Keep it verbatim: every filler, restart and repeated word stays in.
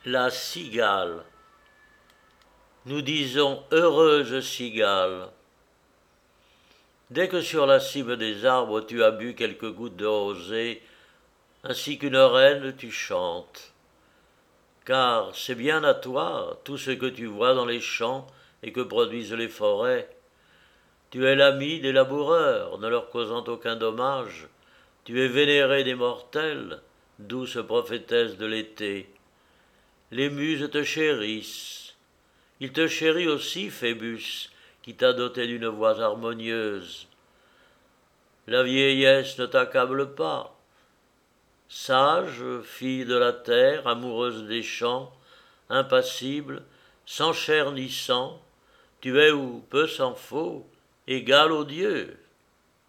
La cigale. Nous disons heureuse cigale. Dès que sur la cime des arbres tu as bu quelques gouttes de rosée, ainsi qu'une reine tu chantes. Car c'est bien à toi tout ce que tu vois dans les champs et que produisent les forêts. Tu es l'ami des laboureurs, ne leur causant aucun dommage. Tu es vénérée des mortels, douce prophétesse de l'été. Les muses te chérissent. Il te chérit aussi, Phébus, qui t'a doté d'une voix harmonieuse. La vieillesse ne t'accable pas. Sage, fille de la terre, amoureuse des champs, impassible, sans chair ni sang, tu es, ou peu s'en faut, égale aux dieux.